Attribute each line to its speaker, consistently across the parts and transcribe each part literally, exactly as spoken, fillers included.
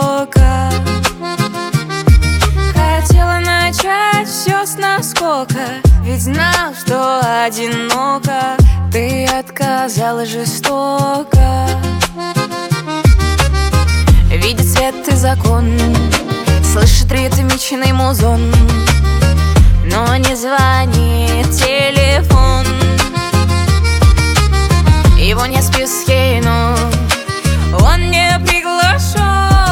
Speaker 1: истока. Хотела начать все с наскока, ведь знал, что одиноко. Ты отказала жестоко. Видит свет и закон, слышит ритмичный музон, но не звонит телефон. Его не в списке, но он не приглашен,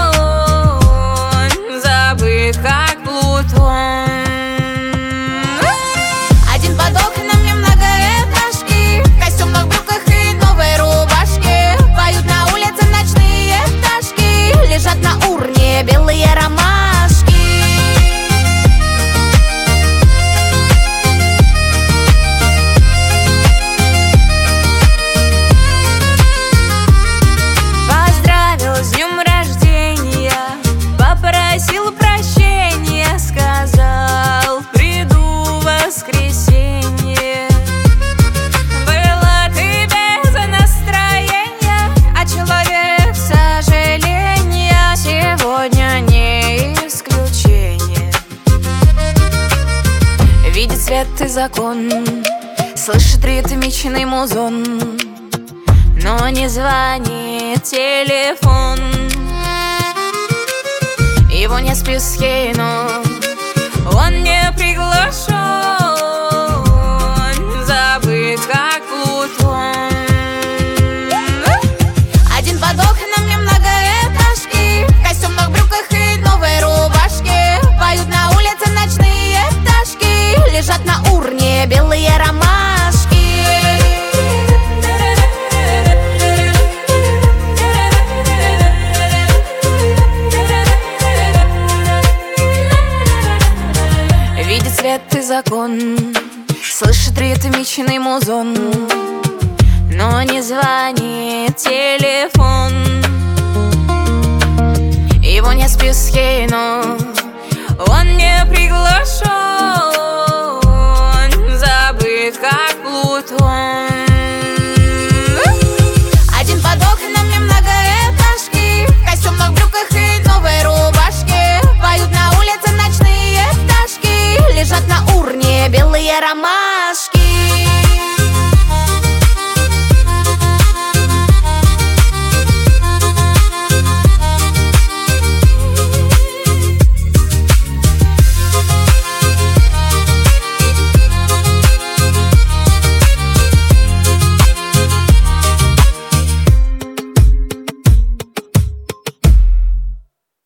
Speaker 1: забыт как Плутон.
Speaker 2: Один под окнами многоэтажки, в костюмах, брюках и новой рубашке. Поют на улице ночные пташки, лежат на урне белые ромашки.
Speaker 1: Поздравил с днем рождения, попросил прощения, сказал, приду в воскресенье. Было ты без настроения, а человек сожаления сегодня не исключение. Видит свет и закон, слышит ритмичный музон, но не звонит телефон. Его не в списке, но он не приглашен, забыт как Плутон.
Speaker 2: Один под окнами многоэтажки, в костюмах, брюках и новой рубашке. Поют на улице ночные пташки, лежат на урне белые ромашки.
Speaker 1: Видит свет и закон, слышит ритмичный музон, но не звонит телефон. Его не в списке, но он не приглашен,